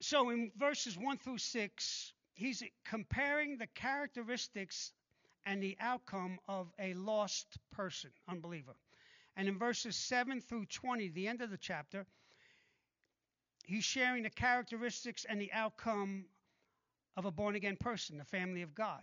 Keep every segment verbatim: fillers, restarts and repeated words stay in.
So in verses one through six, he's comparing the characteristics and the outcome of a lost person, unbeliever. And in verses seven through twenty, the end of the chapter, he's sharing the characteristics and the outcome of a born-again person, the family of God.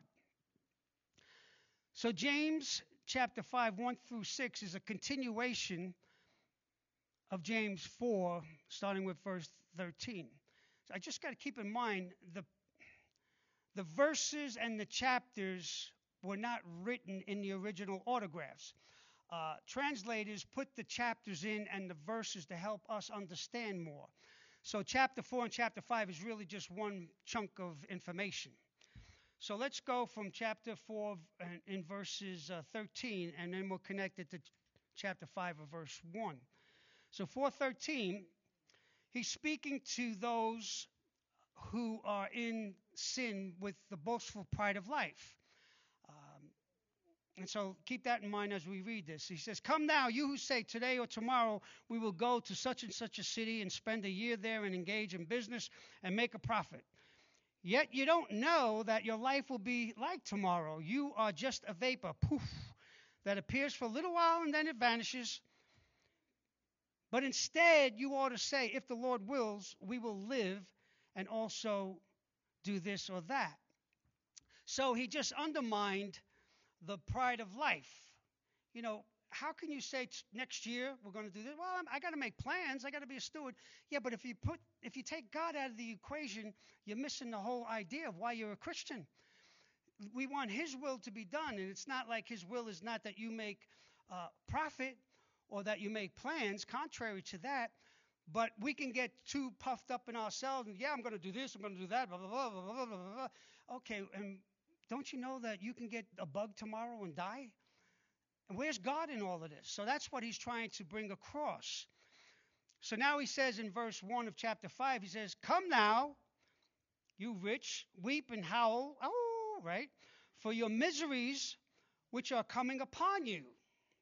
So James chapter five, one through six is a continuation of James four, starting with verse thirteen. So I just got to keep in mind the the verses and the chapters were not written in the original autographs. Uh, translators put the chapters in and the verses to help us understand more. So chapter four and chapter five is really just one chunk of information. So let's go from chapter four in verses uh, thirteen, and then we'll connect it to chapter five of verse one. So four thirteen, he's speaking to those who are in sin with the boastful pride of life. Um, and so keep that in mind as we read this. He says, "Come now, you who say today or tomorrow we will go to such and such a city and spend a year there and engage in business and make a profit. Yet you don't know that your life will be like tomorrow. You are just a vapor, poof, that appears for a little while and then it vanishes. But instead, you ought to say, if the Lord wills, we will live and also do this or that." So he just undermined the pride of life. You know, how can you say t- next year we're going to do this? Well, I'm, I got to make plans. I got to be a steward. Yeah, but if you put, if you take God out of the equation, you're missing the whole idea of why you're a Christian. We want His will to be done, and it's not like His will is not that you make uh, profit or that you make plans. Contrary to that, but we can get too puffed up in ourselves. And yeah, I'm going to do this. I'm going to do that. Blah blah blah blah blah blah blah. Okay, and don't you know that you can get a bug tomorrow and die? And where's God in all of this? So that's what he's trying to bring across. So now he says in verse one of chapter five, he says, "Come now, you rich, weep and howl, oh, right, for your miseries which are coming upon you.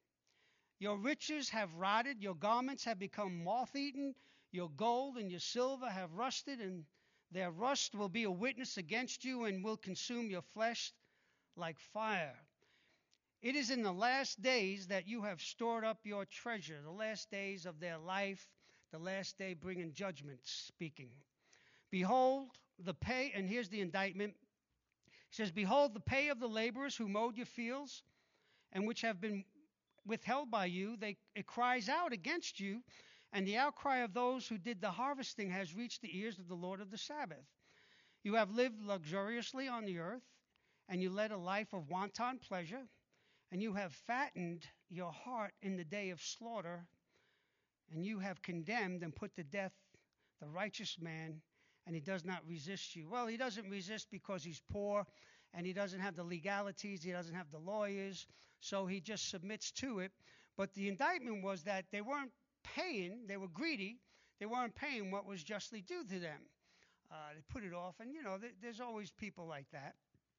Your riches have rotted, your garments have become moth-eaten, your gold and your silver have rusted, and their rust will be a witness against you and will consume your flesh like fire. It is in the last days that you have stored up your treasure," the last days of their life, the last day bringing judgment speaking. "Behold, the pay," and here's the indictment. He says, "Behold, the pay of the laborers who mowed your fields and which have been withheld by you, they, it cries out against you, and the outcry of those who did the harvesting has reached the ears of the Lord of the Sabbath. You have lived luxuriously on the earth, and you led a life of wanton pleasure, and you have fattened your heart in the day of slaughter, and you have condemned and put to death the righteous man, and he does not resist you." Well, he doesn't resist because he's poor, and he doesn't have the legalities, he doesn't have the lawyers, so he just submits to it. But the indictment was that they weren't paying, they were greedy, they weren't paying what was justly due to them. Uh, they put it off, and you know, th- there's always people like that.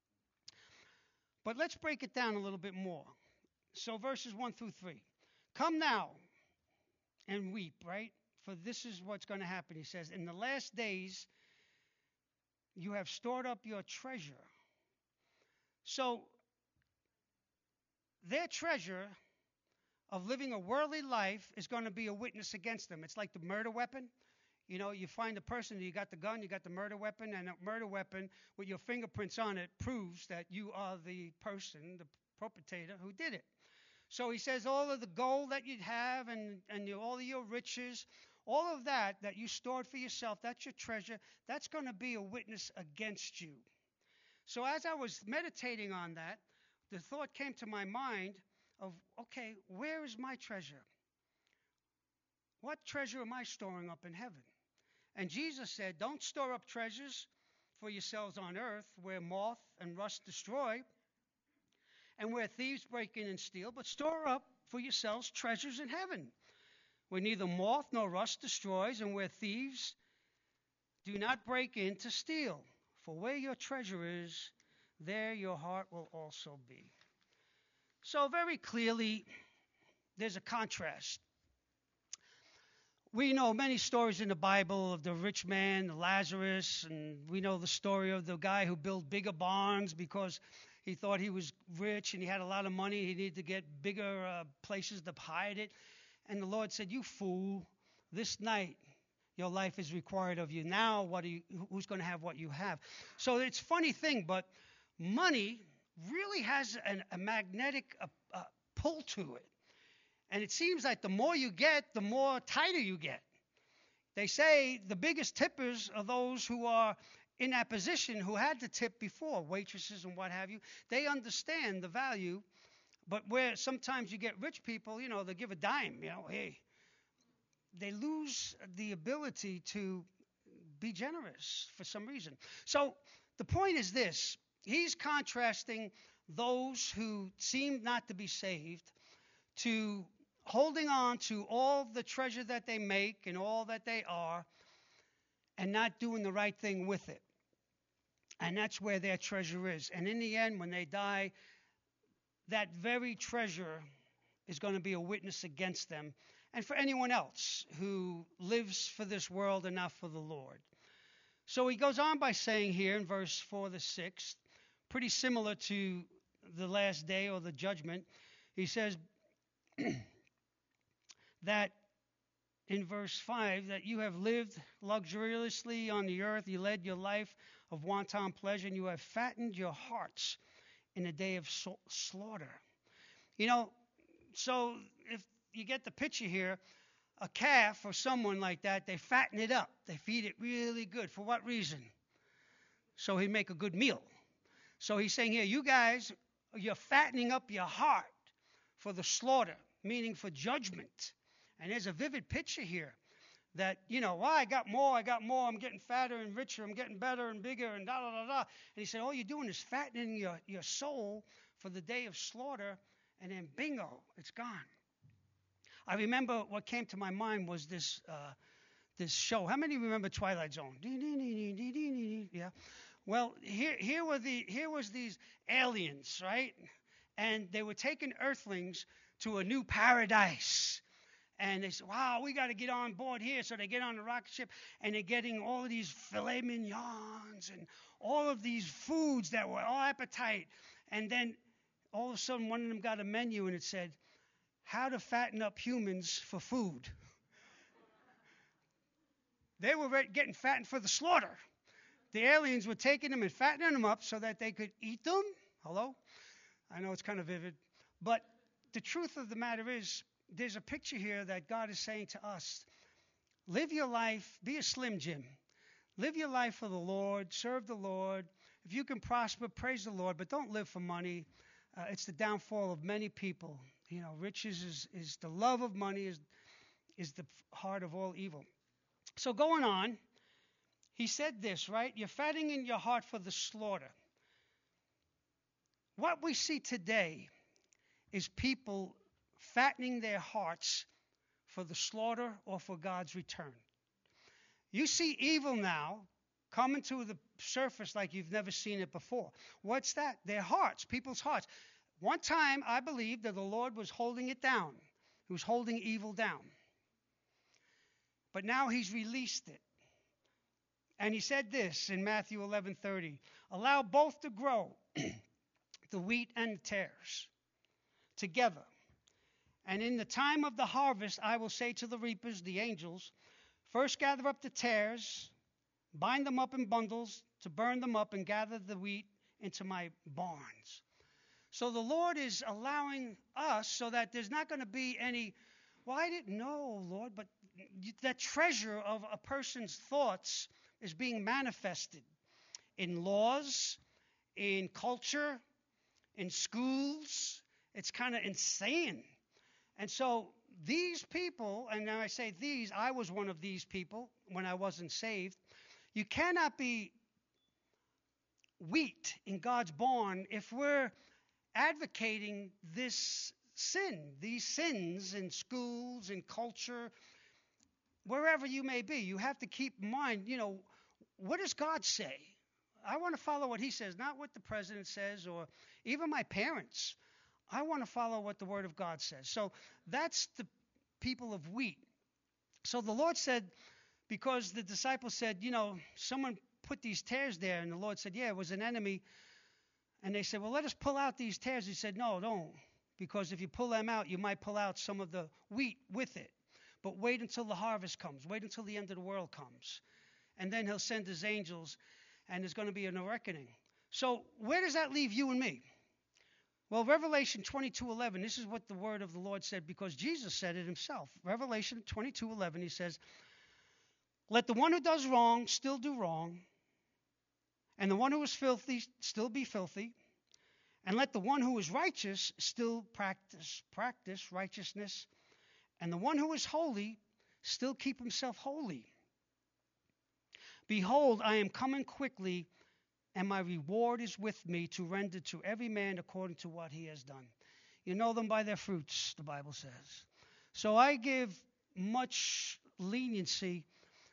But let's break it down a little bit more. So verses one through three. "Come now and weep," right? "For this is what's going to happen." He says, "In the last days, you have stored up your treasure." So their treasure of living a worldly life is going to be a witness against them. It's like the murder weapon. You know, you find the person, you got the gun, you got the murder weapon, and a murder weapon with your fingerprints on it proves that you are the person, the perpetrator who did it. So he says all of the gold that you have and, and your, all of your riches, all of that that you stored for yourself, that's your treasure, that's going to be a witness against you. So as I was meditating on that, the thought came to my mind of, okay, where is my treasure? What treasure am I storing up in heaven? And Jesus said, don't store up treasures for yourselves on earth where moth and rust destroy and where thieves break in and steal, but store up for yourselves treasures in heaven where neither moth nor rust destroys and where thieves do not break in to steal. For where your treasure is, there your heart will also be. So very clearly, there's a contrast. We know many stories in the Bible of the rich man, Lazarus, and we know the story of the guy who built bigger barns because he thought he was rich and he had a lot of money. He needed to get bigger uh, places to hide it. And the Lord said, "You fool, this night your life is required of you. Now what are you, who's going to have what you have?" So it's a funny thing, but money really has an, a magnetic uh, uh, pull to it. And it seems like the more you get, the more tighter you get. They say the biggest tippers are those who are in that position who had to tip before, waitresses and what have you. They understand the value. But where sometimes you get rich people, you know, they give a dime, you know, hey, they lose the ability to be generous for some reason. So the point is this. He's contrasting those who seem not to be saved to holding on to all the treasure that they make and all that they are and not doing the right thing with it. And that's where their treasure is. And in the end, when they die, that very treasure is going to be a witness against them and for anyone else who lives for this world and not for the Lord. So he goes on by saying here in verse four to six, pretty similar to the last day or the judgment, he says that in verse five, that you have lived luxuriously on the earth, you led your life of wanton pleasure, and you have fattened your hearts in a day of so- slaughter. You know, so if you get the picture here, a calf or someone like that, they fatten it up. They feed it really good. For what reason? So he make a good meal. So he's saying here, you guys, you're fattening up your heart for the slaughter, meaning for judgment. And there's a vivid picture here that, you know, well, I got more, I got more, I'm getting fatter and richer, I'm getting better and bigger and da da da da. And he said, all you're doing is fattening your, your soul for the day of slaughter, and then bingo, it's gone. I remember what came to my mind was this uh, this show. How many remember Twilight Zone? Yeah. Well, here here were the here was these aliens, right? And they were taking Earthlings to a new paradise. And they said, wow, we got to get on board here. So they get on the rocket ship, and they're getting all of these filet mignons and all of these foods that were all appetite. And then all of a sudden, one of them got a menu, and it said, how to fatten up humans for food. They were getting fattened for the slaughter. The aliens were taking them and fattening them up so that they could eat them. Hello? I know it's kind of vivid. But the truth of the matter is, there's a picture here that God is saying to us, live your life, be a Slim Jim. Live your life for the Lord, serve the Lord. If you can prosper, praise the Lord, but don't live for money. Uh, it's the downfall of many people. You know, riches is, is the love of money is, is the heart of all evil. So going on, he said this, right? You're fattening in your heart for the slaughter. What we see today is people fattening their hearts for the slaughter or for God's return. You see evil now coming to the surface like you've never seen it before. What's that? Their hearts, people's hearts. One time, I believe that the Lord was holding it down. He was holding evil down. But now he's released it. And he said this in Matthew eleven thirty, allow both to grow, the wheat and the tares, together. And in the time of the harvest, I will say to the reapers, the angels, first gather up the tares, bind them up in bundles to burn them up, and gather the wheat into my barns. So the Lord is allowing us so that there's not going to be any, well, I didn't know, Lord, but that treasure of a person's thoughts is being manifested in laws, in culture, in schools. It's kind of insane. And so these people, and when I say these, I was one of these people when I wasn't saved. You cannot be wheat in God's barn if we're advocating this sin, these sins in schools, in culture, wherever you may be. You have to keep in mind, you know, what does God say? I want to follow what he says, not what the president says or even my parents. I want to follow what the Word of God says. So that's the people of wheat. So the Lord said, because the disciples said, you know, someone put these tares there, and the Lord said, yeah, it was an enemy. And they said, well, let us pull out these tares. He said, no, don't, because if you pull them out, you might pull out some of the wheat with it. But wait until the harvest comes. Wait until the end of the world comes. And then he'll send his angels, and there's going to be a reckoning. So where does that leave you and me? Well, Revelation twenty-two eleven, this is what the word of the Lord said, because Jesus said it himself. Revelation twenty-two eleven, he says, let the one who does wrong still do wrong, and the one who is filthy still be filthy, and let the one who is righteous still practice practice righteousness, and the one who is holy still keep himself holy. Behold, I am coming quickly, and my reward is with me to render to every man according to what he has done. You know them by their fruits, the Bible says. So I give much leniency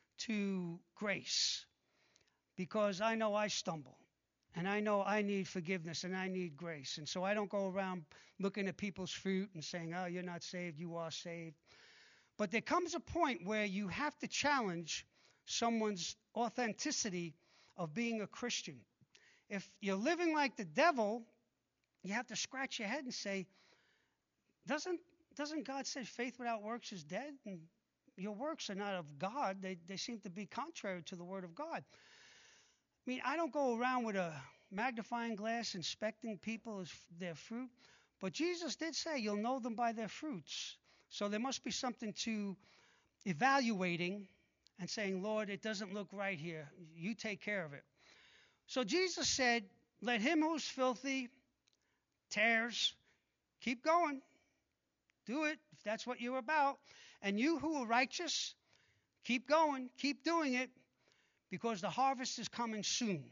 to grace, because I know I stumble, and I know I need forgiveness, and I need grace. And so I don't go around looking at people's fruit and saying, oh, you're not saved, you are saved. But there comes a point where you have to challenge someone's authenticity of being a Christian. If you're living like the devil, you have to scratch your head and say, doesn't doesn't God say faith without works is dead? And your works are not of God. They they seem to be contrary to the word of God. I mean, I don't go around with a magnifying glass inspecting people as their fruit, but Jesus did say you'll know them by their fruits. So there must be something to evaluating and saying, Lord, it doesn't look right here. You take care of it. So Jesus said, let him who's filthy, tares, keep going. Do it if that's what you're about. And you who are righteous, keep going, keep doing it, because the harvest is coming soon.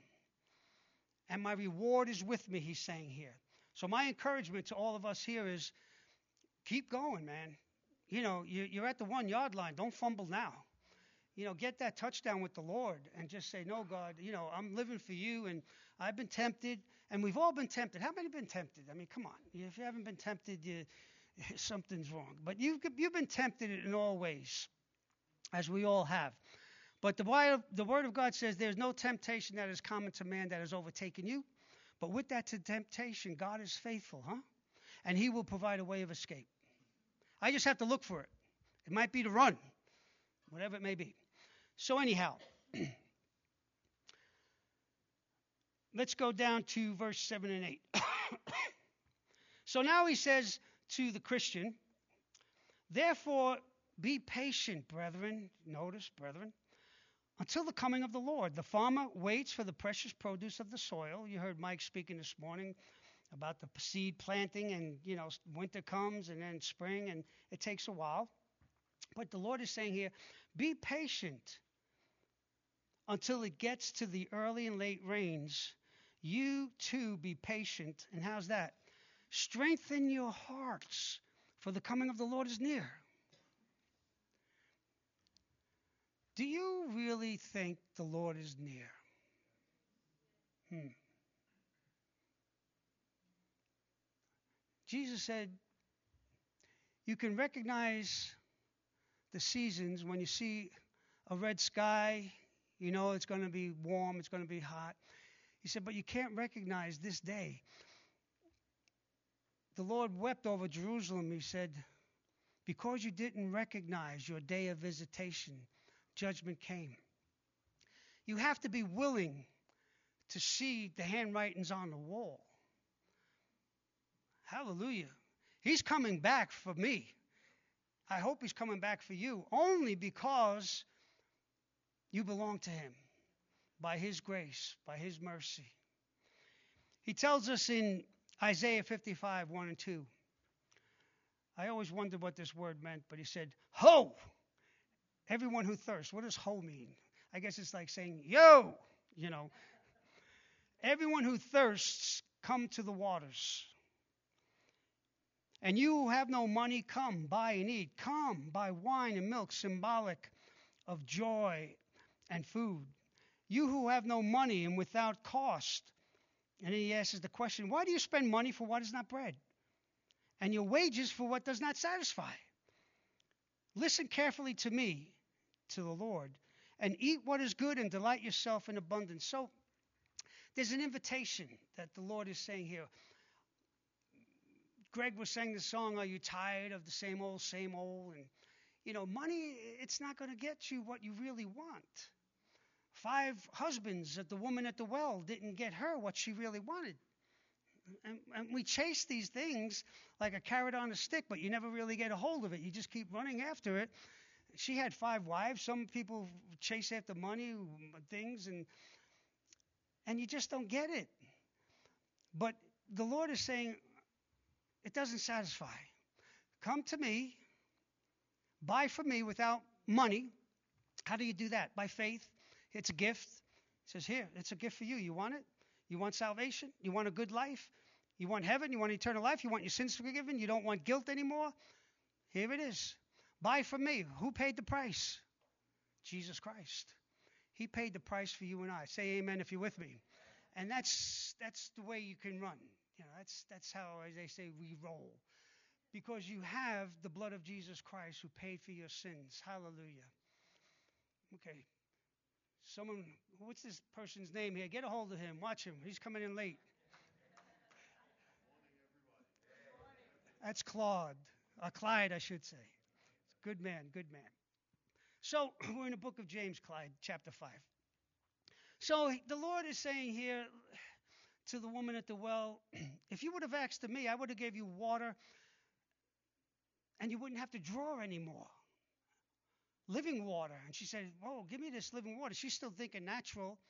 And my reward is with me, he's saying here. So my encouragement to all of us here is keep going, man. You know, you're at the one-yard line. Don't fumble now. You know, get that touchdown with the Lord and just say, no, God, you know, I'm living for you, and I've been tempted, and we've all been tempted. How many have been tempted? I mean, come on. If you haven't been tempted, you, something's wrong. But you've, you've been tempted in all ways, as we all have. But the word, the word of God says there's no temptation that is common to man that has overtaken you. But with that temptation, God is faithful, huh? And he will provide a way of escape. I just have to look for it. It might be to run, whatever it may be. So anyhow, let's go down to verse seven and eight. So now he says to the Christian, therefore be patient, brethren. Notice, brethren, until the coming of the Lord. The farmer waits for the precious produce of the soil. You heard Mike speaking this morning about the seed planting, and, you know, winter comes and then spring, and it takes a while. But the Lord is saying here, be patient until it gets to the early and late rains. You too be patient. And how's that? Strengthen your hearts, for the coming of the Lord is near. Do you really think the Lord is near? Hmm. Jesus said, you can recognize the seasons when you see a red sky. You know it's going to be warm, it's going to be hot. He said, but you can't recognize this day. The Lord wept over Jerusalem. He said, because you didn't recognize your day of visitation, judgment came. You have to be willing to see the handwritings on the wall. Hallelujah. He's coming back for me. I hope he's coming back for you, only because you belong to him by his grace, by his mercy. He tells us in Isaiah fifty-five, one and two. I always wondered what this word meant, but he said, ho, everyone who thirsts. What does ho mean? I guess it's like saying, yo, you know. Everyone who thirsts, come to the waters. And you who have no money, come, buy and eat. Come, buy wine and milk, symbolic of joy and food. You who have no money and without cost. And then he asks the question, why do you spend money for what is not bread? And your wages for what does not satisfy? Listen carefully to me, to the Lord, and eat what is good and delight yourself in abundance. So there's an invitation that the Lord is saying here. Greg was saying the song, "Are you tired of the same old, same old?" And, you know, money, it's not going to get you what you really want. Five husbands that the woman at the well didn't get her what she really wanted. And, and we chase these things like a carrot on a stick, but you never really get a hold of it. You just keep running after it. She had five wives. Some people chase after money, things, and and you just don't get it. But the Lord is saying, it doesn't satisfy. Come to me, buy from me without money. How do you do that? By faith. It's a gift. He says, here, it's a gift for you. You want it? You want salvation? You want a good life? You want heaven? You want eternal life? You want your sins forgiven? You don't want guilt anymore? Here it is. Buy from me. Who paid the price? Jesus Christ. He paid the price for you and I. Say amen if you're with me. And that's that's the way you can run. You know, that's that's how, as they say, we roll. Because you have the blood of Jesus Christ who paid for your sins. Hallelujah. Okay. Someone, what's this person's name here? Get a hold of him. Watch him. He's coming in late. That's Claude. Or Clyde, I should say. Good man, good man. So we're in the book of James, Clyde, chapter five. So the Lord is saying here to the woman at the well, if you would have asked of me, I would have gave you water and you wouldn't have to draw anymore. Living water. And she said, whoa, give me this living water. She's still thinking natural.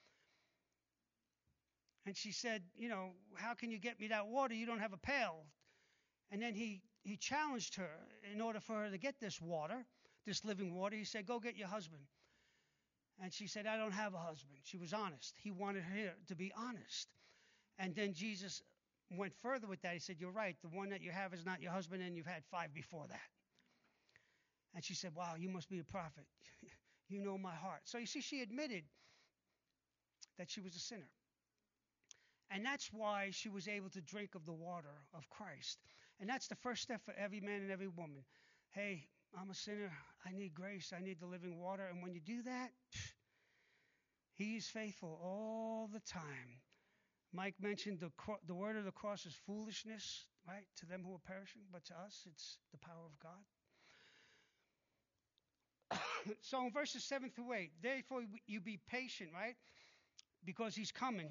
And she said, you know, how can you get me that water? You don't have a pail. And then he, he challenged her in order for her to get this water, this living water. He said, go get your husband. And she said, I don't have a husband. She was honest. He wanted her to be honest. And then Jesus went further with that. He said, you're right. The one that you have is not your husband, and you've had five before that. And she said, wow, you must be a prophet. You know my heart. So you see, she admitted that she was a sinner. And that's why she was able to drink of the water of Christ. And that's the first step for every man and every woman. Hey, I'm a sinner. I need grace. I need the living water. And when you do that, he is faithful all the time. Mike mentioned the cro- the word of the cross is foolishness, right, to them who are perishing. But to us, it's the power of God. So in verses seven through eight, therefore you be patient, right, because he's coming.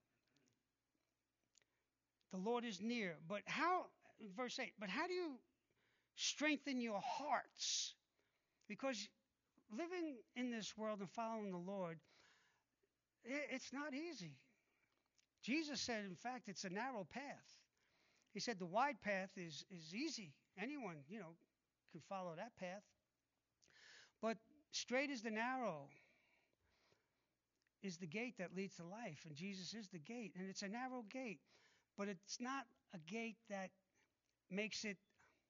The Lord is near. But how, verse eight, but how do you strengthen your hearts? Because living in this world and following the Lord, it's not easy. Jesus said, in fact, it's a narrow path. He said the wide path is, is easy. Anyone, you know, can follow that path. But straight is the narrow is the gate that leads to life. And Jesus is the gate. And it's a narrow gate. But it's not a gate that makes it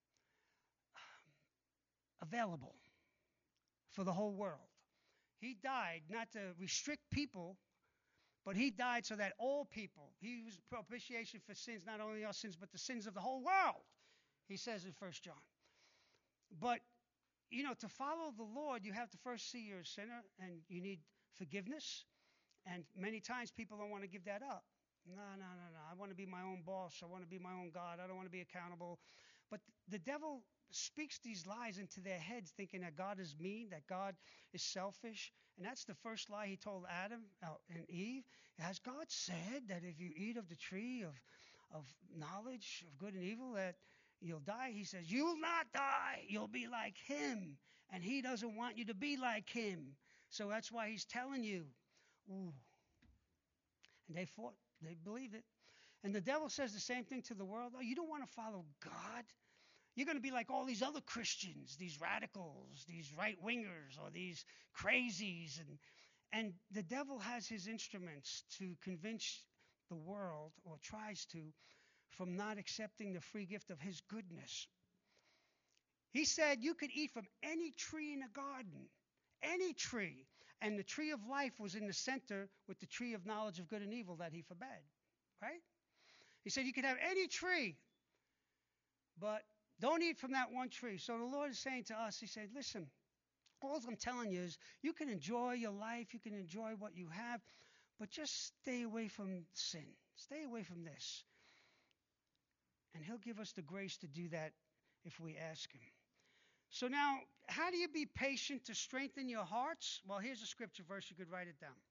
available for the whole world. He died not to restrict people, but he died so that all people, he was propitiation for sins, not only our sins, but the sins of the whole world, he says in First John. But, you know, to follow the Lord, you have to first see you're a sinner and you need forgiveness. And many times people don't want to give that up. No, no, no, no. I want to be my own boss. I want to be my own God. I don't want to be accountable. But the devil speaks these lies into their heads, thinking that God is mean, that God is selfish. And that's the first lie he told Adam and Eve. Has God said that if you eat of the tree of, of knowledge of good and evil, that you'll die? He says, you'll not die. You'll be like him. And he doesn't want you to be like him. So that's why he's telling you. Ooh. And they fought. They believed it. And the devil says the same thing to the world. Oh, you don't want to follow God. You're going to be like all these other Christians, these radicals, these right-wingers, or these crazies. And, and the devil has his instruments to convince the world, or tries to, from not accepting the free gift of his goodness. He said you could eat from any tree in a garden, any tree. And the tree of life was in the center with the tree of knowledge of good and evil that he forbade, right? He said you could have any tree, but Don't eat from that one tree. So the Lord is saying to us, he said, listen, all I'm telling you is you can enjoy your life, you can enjoy what you have, but just stay away from sin. Stay away from this. And he'll give us the grace to do that if we ask him. So now, how do you be patient to strengthen your hearts? Well, here's a scripture verse. You could write it down.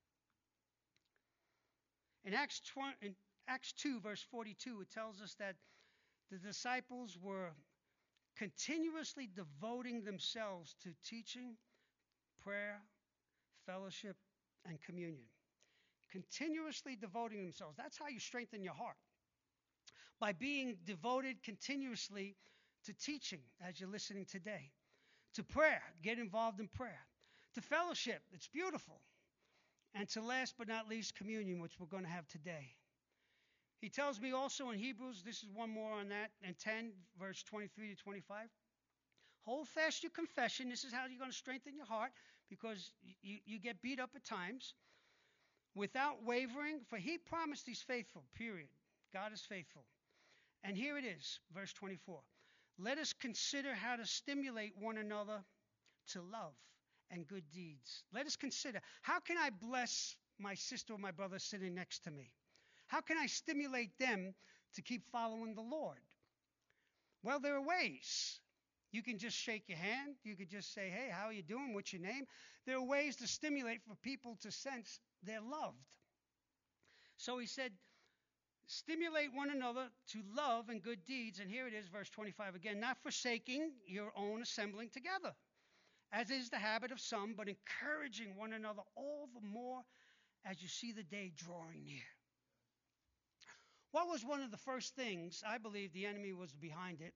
In Acts, twenty, in Acts two, verse forty-two, it tells us that the disciples were continuously devoting themselves to teaching, prayer, fellowship, and communion. Continuously devoting themselves. That's how you strengthen your heart. By being devoted continuously to teaching, as you're listening today. To prayer, get involved in prayer. To fellowship, it's beautiful. And to last but not least, communion, which we're going to have today. He tells me also in Hebrews, this is one more on that, in ten, verse twenty-three to twenty-five. Hold fast your confession. This is how you're going to strengthen your heart, because you, you get beat up at times. Without wavering, for he promised he's faithful, period. God is faithful. And here it is, verse twenty-four. Let us consider how to stimulate one another to love and good deeds. Let us consider, how can I bless my sister or my brother sitting next to me? How can I stimulate them to keep following the Lord? Well, there are ways. You can just shake your hand. You could just say, hey, how are you doing? What's your name? There are ways to stimulate for people to sense they're loved. So he said, stimulate one another to love and good deeds. And here it is, verse twenty-five again, not forsaking your own assembling together, as is the habit of some, but encouraging one another all the more as you see the day drawing near. What was one of the first things, I believe the enemy was behind it,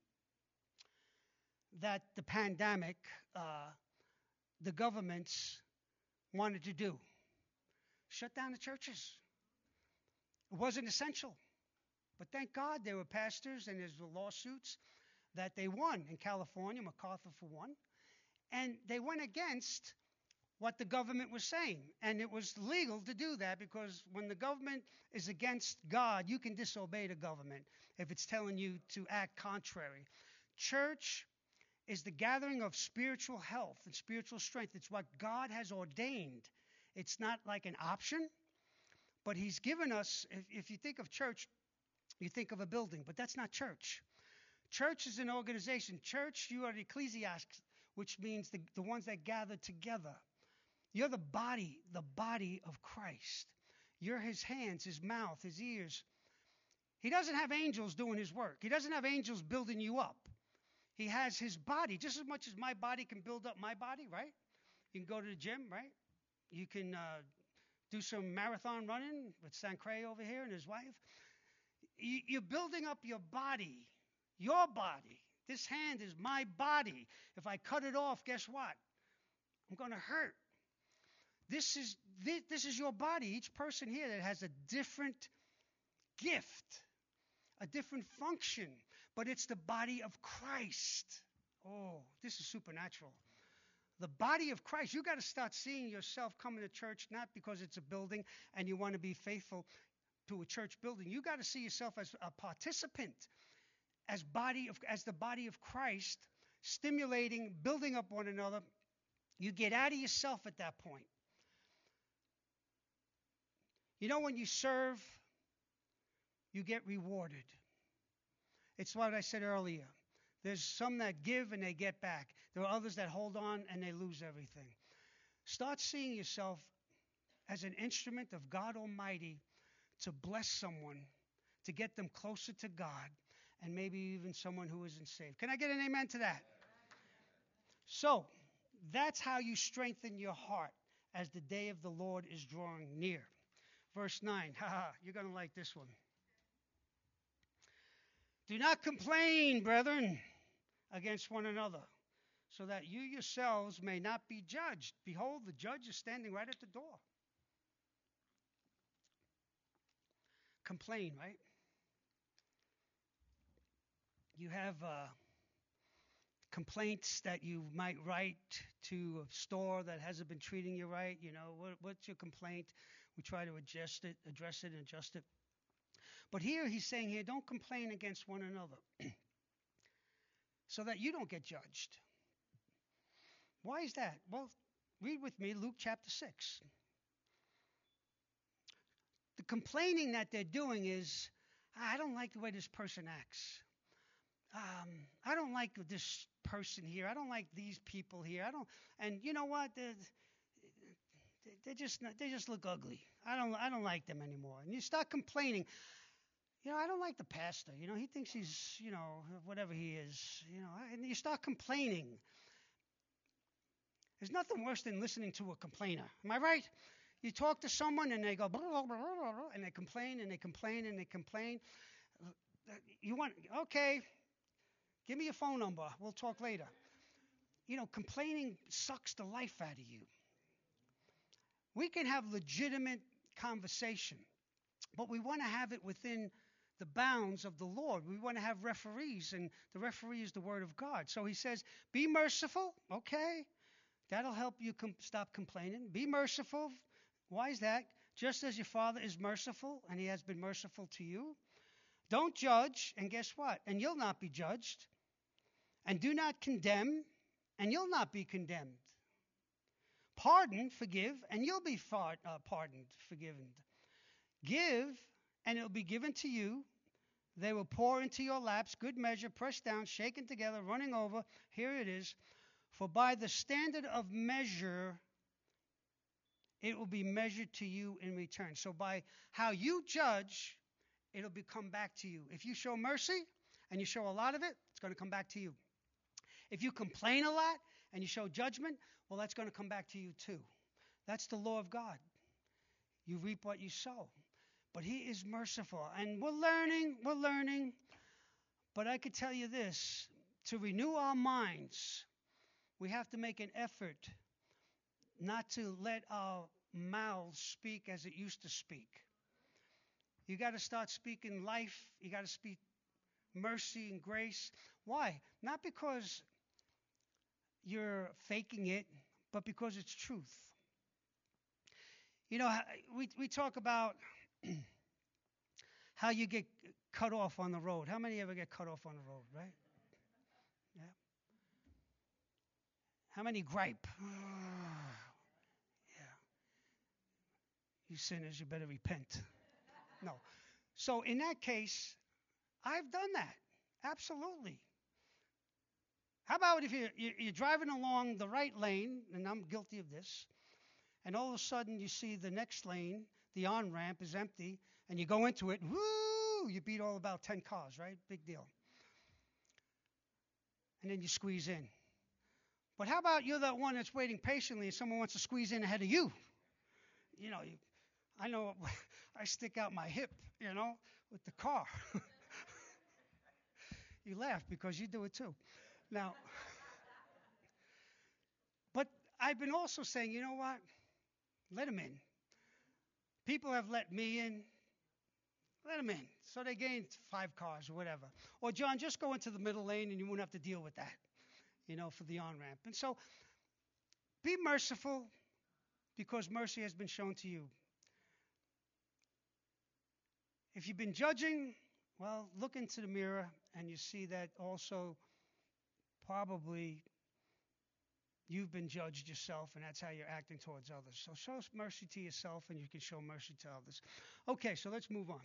that the pandemic, uh, the governments wanted to do? Shut down the churches. It wasn't essential. But thank God there were pastors and there's lawsuits that they won in California, MacArthur for one. And they went against what the government was saying. And it was legal to do that, because when the government is against God, you can disobey the government if it's telling you to act contrary. Church is the gathering of spiritual health and spiritual strength. It's what God has ordained. It's not like an option, but he's given us, if, if you think of church, you think of a building, but that's not church. Church is an organization. Church, you are the ecclesiastes, which means the, the ones that gather together. You're the body, the body of Christ. You're his hands, his mouth, his ears. He doesn't have angels doing his work. He doesn't have angels building you up. He has his body, just as much as my body can build up my body, right? You can go to the gym, right? You can uh, do some marathon running with Sancray over here and his wife. You, you're building up your body, your body. This hand is my body. If I cut it off, guess what? I'm going to hurt. This is this, this is your body. Each person here that has a different gift, a different function, but it's the body of Christ. Oh, this is supernatural. The body of Christ. You got to start seeing yourself coming to church not because it's a building and you want to be faithful to a church building. You got to see yourself as a participant, as body of as the body of Christ, stimulating, building up one another. You get out of yourself at that point. You know, when you serve, you get rewarded. It's what I said earlier. There's some that give and they get back. There are others that hold on and they lose everything. Start seeing yourself as an instrument of God Almighty to bless someone, to get them closer to God, and maybe even someone who isn't saved. Can I get an amen to that? So, that's how you strengthen your heart as the day of the Lord is drawing near. Verse nine, haha, you're going to like this one. Do not complain, brethren, against one another, so that you yourselves may not be judged. Behold, the judge is standing right at the door. Complain, right? You have uh, complaints that you might write to a store that hasn't been treating you right. You know, what, what's your complaint? We try to adjust it, address it, and adjust it. But here he's saying here, don't complain against one another. so that you don't get judged. Why is that? Well, read with me Luke chapter six. The complaining that they're doing is, I don't like the way this person acts. Um, I don't like this person here. I don't like these people here. I don't, and you know what? They're, they're just not, they just look ugly. I don't I don't like them anymore. And you start complaining. You know, I don't like the pastor. You know, he thinks he's, you know, whatever he is. You know, and you start complaining. There's nothing worse than listening to a complainer. Am I right? You talk to someone and they go, blah, blah, blah, blah, blah, and they complain and they complain and they complain. You want, okay, give me your phone number. We'll talk later. You know, complaining sucks the life out of you. We can have legitimate conversation, but we want to have it within the bounds of the Lord. We want to have referees, and the referee is the Word of God. So he says, be merciful. Okay, that'll help you com- stop complaining. Be merciful. Why is that? Just as your Father is merciful, and he has been merciful to you. Don't judge, and guess what? And you'll not be judged. And do not condemn, and you'll not be condemned. Pardon, forgive, and you'll be far, uh, pardoned, forgiven. Give, and it'll be given to you. They will pour into your laps, good measure, pressed down, shaken together, running over. Here it is. For by the standard of measure, it will be measured to you in return. So by how you judge, it'll be come back to you. If you show mercy, and you show a lot of it, it's going to come back to you. If you complain a lot, and you show judgment, well, that's going to come back to you too. That's the law of God. You reap what you sow. But he is merciful. And we're learning, we're learning. But I could tell you this, to renew our minds, we have to make an effort not to let our mouths speak as it used to speak. You got to start speaking life. You got to speak mercy and grace. Why? Not because you're faking it, but because it's truth. You know, we we talk about how you get cut off on the road. How many ever get cut off on the road, right? Yeah. How many gripe? Yeah. You sinners, you better repent. No. So in that case, I've done that. Absolutely. How about if you're, you're driving along the right lane, and I'm guilty of this, and all of a sudden you see the next lane, the on-ramp is empty, and you go into it, whoo, you beat all about ten cars, right? Big deal. And then you squeeze in. But how about you're that one that's waiting patiently and someone wants to squeeze in ahead of you? You know, you, I know I stick out my hip, you know, with the car. You laugh because you do it too. Now, but I've been also saying, you know what? Let them in. People have let me in. Let them in. So they gained five cars or whatever. Or, John, just go into the middle lane and you won't have to deal with that, you know, for the on-ramp. And so be merciful because mercy has been shown to you. If you've been judging, well, look into the mirror and you see that also probably you've been judged yourself, and that's how you're acting towards others. So show mercy to yourself, and you can show mercy to others. Okay, so let's move on.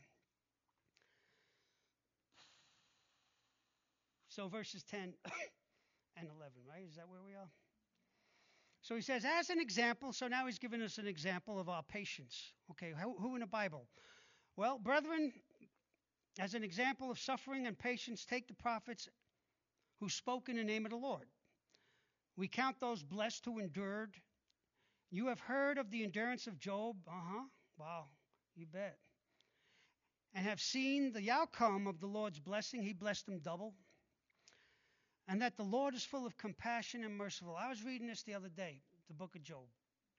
So verses ten and eleven, right? Is that where we are? So he says, as an example, so now he's given us an example of our patience. Okay, who, who in the Bible? Well, brethren, as an example of suffering and patience, take the prophets who spoke in the name of the Lord. We count those blessed who endured. You have heard of the endurance of Job. Uh-huh. Wow, you bet. And have seen the outcome of the Lord's blessing. He blessed them double. And that the Lord is full of compassion and merciful. I was reading this the other day, the book of Job.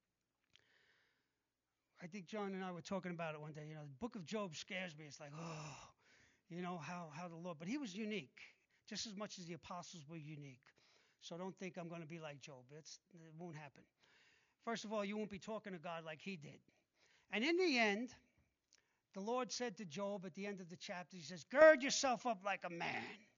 I think John and I were talking about it one day. You know, the book of Job scares me. It's like, oh, you know, how, how the Lord. But he was unique, just as much as the apostles were unique. So don't think I'm going to be like Job. It's, it won't happen. First of all, you won't be talking to God like he did. And in the end, the Lord said to Job at the end of the chapter, he says, gird yourself up like a man.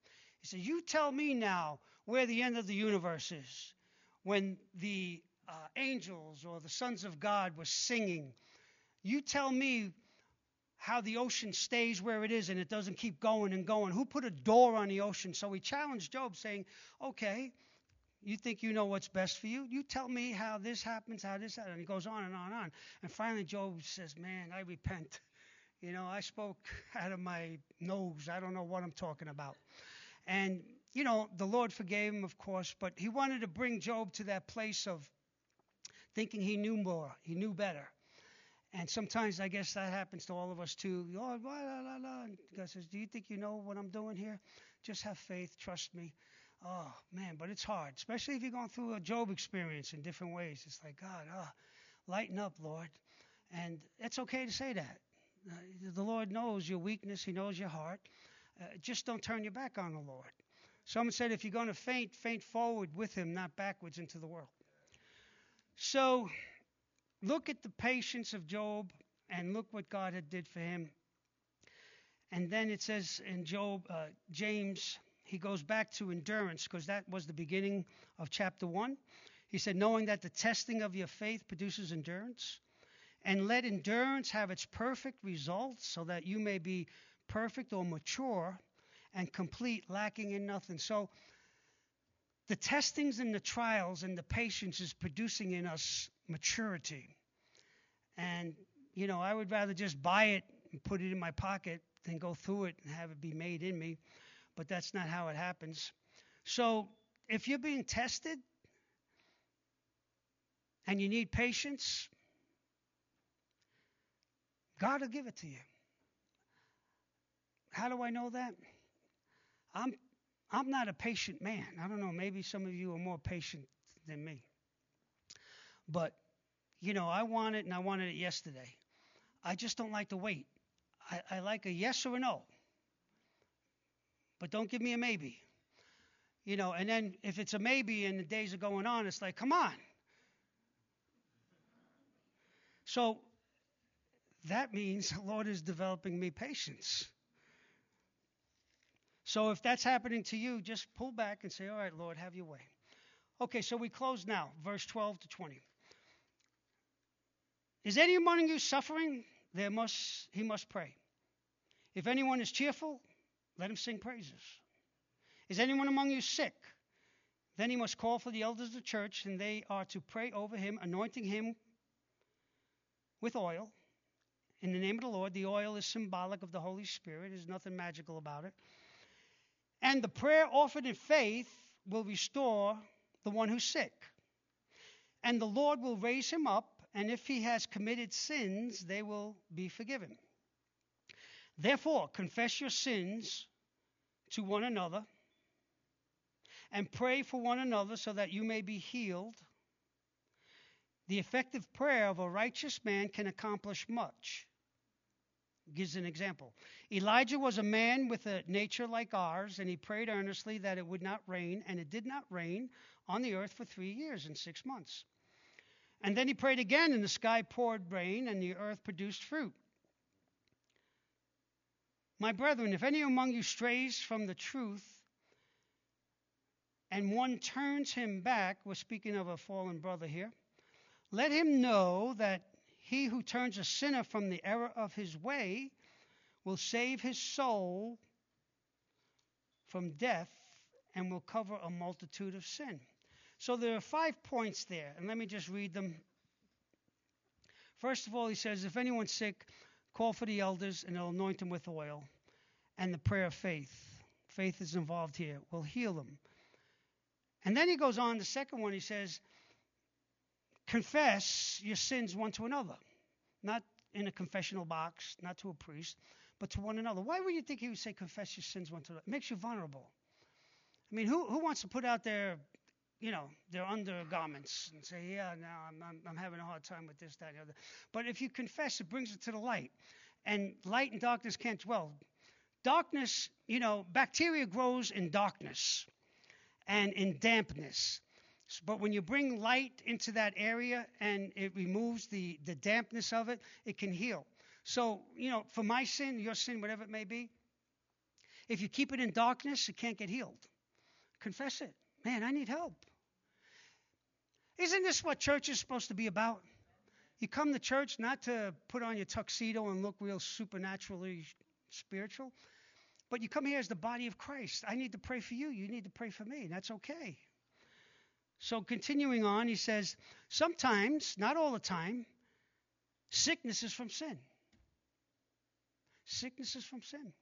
He said, you tell me now where the end of the universe is. When the uh, angels or the sons of God were singing, you tell me how the ocean stays where it is and it doesn't keep going and going. Who put a door on the ocean? So he challenged Job saying, okay, you think you know what's best for you? You tell me how this happens, how this happens. And he goes on and on and on. And finally Job says, man, I repent. You know, I spoke out of my nose. I don't know what I'm talking about. And, you know, the Lord forgave him, of course, but he wanted to bring Job to that place of thinking he knew more, he knew better. And sometimes I guess that happens to all of us too. Lord, blah, blah, blah, blah. And God says, do you think you know what I'm doing here? Just have faith, trust me. Oh, man, but it's hard, especially if you're going through a Job experience in different ways. It's like, God, oh, lighten up, Lord. And it's okay to say that. Uh, the Lord knows your weakness. He knows your heart. Uh, just don't turn your back on the Lord. Someone said, if you're going to faint, faint forward with him, not backwards into the world. So look at the patience of Job and look what God had did for him. And then it says in Job, uh, James, he goes back to endurance because that was the beginning of chapter one. He said, knowing that the testing of your faith produces endurance, and let endurance have its perfect results so that you may be perfect or mature and complete, lacking in nothing. So the testings and the trials and the patience is producing in us maturity. And, you know, I would rather just buy it and put it in my pocket than go through it and have it be made in me. But that's not how it happens. So if you're being tested and you need patience, God will give it to you. How do I know that? I'm I'm not a patient man. I don't know, maybe some of you are more patient than me. But, you know, I want it and I wanted it yesterday. I just don't like to wait. I, I like a yes or a no. But don't give me a maybe. You know, and then if it's a maybe and the days are going on, it's like, come on. So that means the Lord is developing me patience. So if that's happening to you, just pull back and say, all right, Lord, have your way. Okay, so we close now, verse twelve to twenty. Is any among you suffering? There must he must pray. If anyone is cheerful, let him sing praises. Is anyone among you sick? Then he must call for the elders of the church, and they are to pray over him, anointing him with oil in the name of the Lord. The oil is symbolic of the Holy Spirit. There's nothing magical about it. And the prayer offered in faith will restore the one who's sick. And the Lord will raise him up, and if he has committed sins, they will be forgiven. Therefore, confess your sins to one another and pray for one another so that you may be healed. The effective prayer of a righteous man can accomplish much. Gives an example. Elijah was a man with a nature like ours, and he prayed earnestly that it would not rain, and it did not rain on the earth for three years and six months. And then he prayed again, and the sky poured rain, and the earth produced fruit. My brethren, if any among you strays from the truth, and one turns him back, we're speaking of a fallen brother here, let him know that he who turns a sinner from the error of his way will save his soul from death and will cover a multitude of sin. So there are five points there, and let me just read them. First of all, he says, if anyone's sick, call for the elders, and they'll anoint him with oil. And the prayer of faith. Faith is involved here. Will heal them. And then he goes on, the second one, he says, confess your sins one to another. Not in a confessional box, not to a priest, but to one another. Why would you think he would say confess your sins one to another? It makes you vulnerable. I mean, who who wants to put out their, you know, their undergarments and say, yeah, no, I'm, I'm, I'm having a hard time with this, that, and the other. But if you confess, it brings it to the light. And light and darkness can't dwell. Darkness, you know, bacteria grows in darkness and in dampness. But when you bring light into that area and it removes the, the dampness of it, it can heal. So, you know, for my sin, your sin, whatever it may be, If you keep it in darkness, it can't get healed. Confess it. Man, I need help. Isn't this what church is supposed to be about? You come to church not to put on your tuxedo and look real supernaturally spiritual, but you come here as the body of Christ. I need to pray for you. You need to pray for me. That's okay. So continuing on, he says, sometimes, not all the time, sickness is from sin. Sickness is from sin.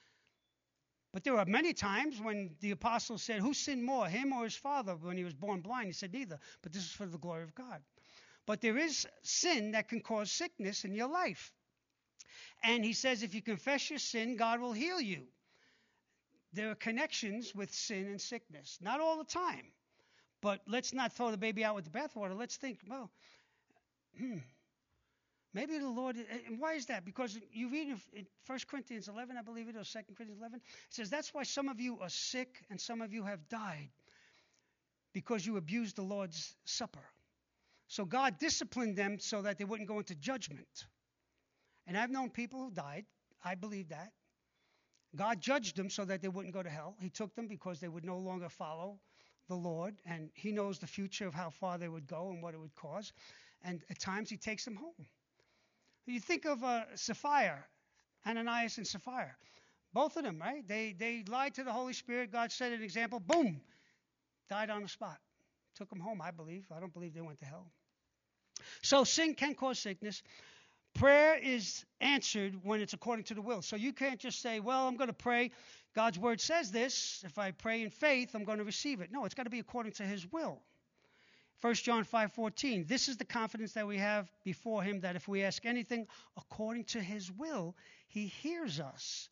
But there are many times when the apostle said, who sinned more, him or his father, when he was born blind? He said, neither. But this is for the glory of God. But there is sin that can cause sickness in your life. And he says, if you confess your sin, God will heal you. There are connections with sin and sickness. Not all the time. But let's not throw the baby out with the bathwater. Let's think, well, hmm, maybe the Lord, and why is that? Because you read in First Corinthians eleven, I believe it, or Second Corinthians eleven, it says that's why some of you are sick and some of you have died, because you abused the Lord's Supper. So God disciplined them so that they wouldn't go into judgment. And I've known people who died. I believe that. God judged them so that they wouldn't go to hell. He took them because they would no longer follow the Lord, and he knows the future of how far they would go and what it would cause. And at times he takes them home. You think of uh, Sapphira, Ananias and Sapphira. Both of them, right? They they lied to the Holy Spirit. God set an example. Boom. Died on the spot. Took them home, I believe. I don't believe they went to hell. So sin can cause sickness. Prayer is answered when it's according to the will. So you can't just say, well, I'm going to pray. God's word says this. If I pray in faith, I'm going to receive it. No, it's got to be according to his will. First John five fourteen, this is the confidence that we have before him, that if we ask anything according to his will, he hears us.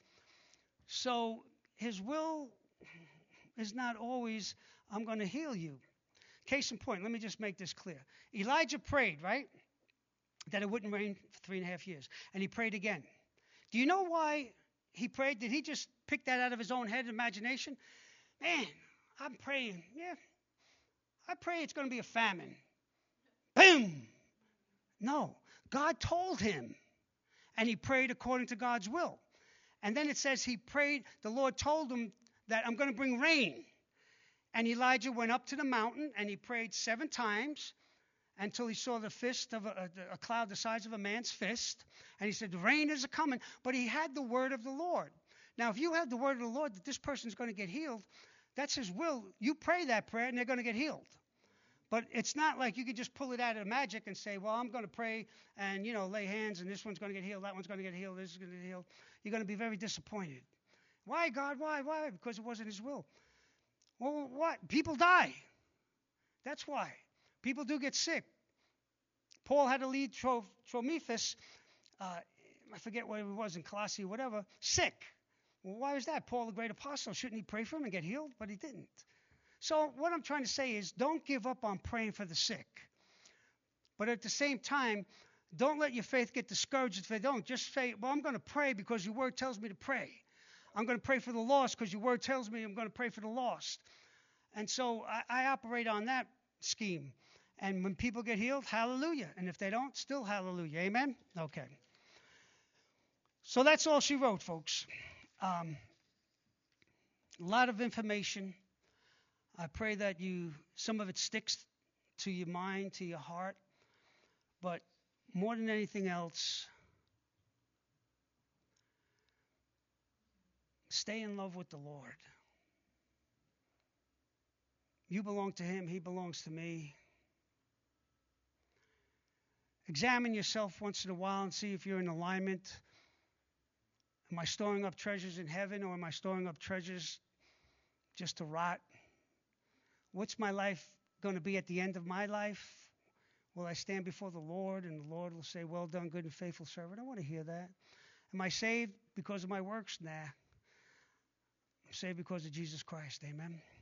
So his will is not always, I'm going to heal you. Case in point, let me just make this clear. Elijah prayed, right, that it wouldn't rain for three and a half years. And he prayed again. Do you know why he prayed? Did he just pick that out of his own head and imagination? Man, I'm praying. Yeah, I pray it's going to be a famine. Boom! No, God told him. And he prayed according to God's will. And then it says he prayed, the Lord told him that I'm going to bring rain. And Elijah went up to the mountain and he prayed seven times until he saw the fist of a, a, a cloud the size of a man's fist. And he said, the rain is a-coming. But he had the word of the Lord. Now, if you have the word of the Lord that this person's going to get healed, that's his will. You pray that prayer and they're going to get healed. But it's not like you could just pull it out of magic and say, well, I'm going to pray and, you know, lay hands and this one's going to get healed, that one's going to get healed, this is going to get healed. You're going to be very disappointed. Why, God? Why? Why? Because it wasn't his will. Well, what? People die. That's why. People do get sick. Paul had to lead Tro- Trophmus, uh, I forget what it was in Colossae or whatever, sick. Well, why was that? Paul, the great apostle, shouldn't he pray for him and get healed? But he didn't. So what I'm trying to say is don't give up on praying for the sick. But at the same time, don't let your faith get discouraged if they don't. Just say, well, I'm going to pray because your word tells me to pray. I'm going to pray for the lost because your word tells me I'm going to pray for the lost. And so I, I operate on that scheme. And when people get healed, hallelujah. And if they don't, still hallelujah. Amen? Okay. So that's all she wrote, folks. Um, a lot of information. I pray that you, some of it sticks to your mind, to your heart. But more than anything else, stay in love with the Lord. You belong to him. He belongs to me. Examine yourself once in a while and see if you're in alignment. Am I storing up treasures in heaven, or am I storing up treasures just to rot? What's my life going to be at the end of my life? Will I stand before the Lord and the Lord will say, well done, good and faithful servant? I want to hear that. Am I saved because of my works? Nah. I'm saved because of Jesus Christ. Amen.